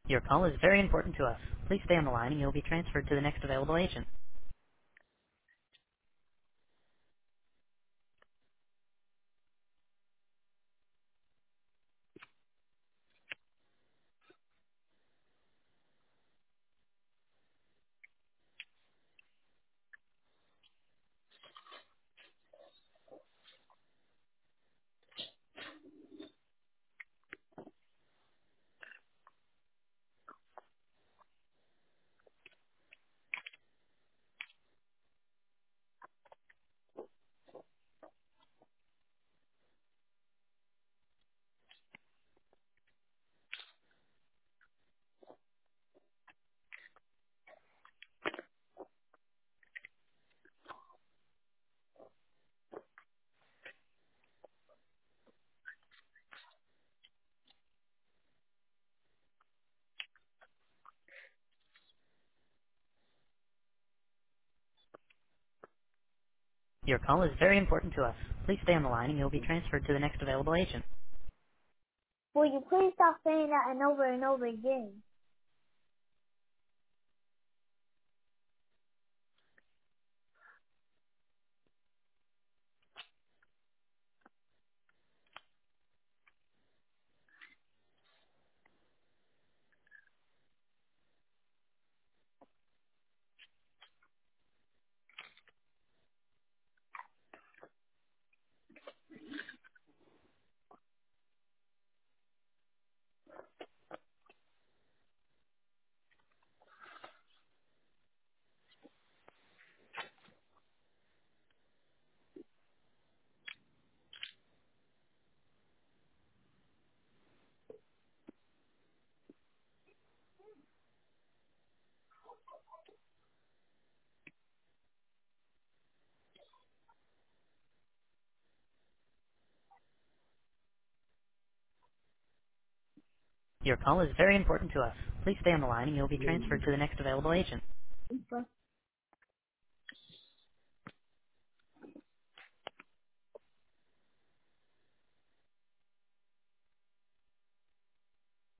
Your call is very important to us. Please stay on the line and you'll be transferred to the next available agent. Your call is very important to us. Please stay on the line and you'll be transferred to the next available agent. Will you please stop saying that and over again? Your call is very important to us. Please stay on the line and you'll be transferred to the next available agent.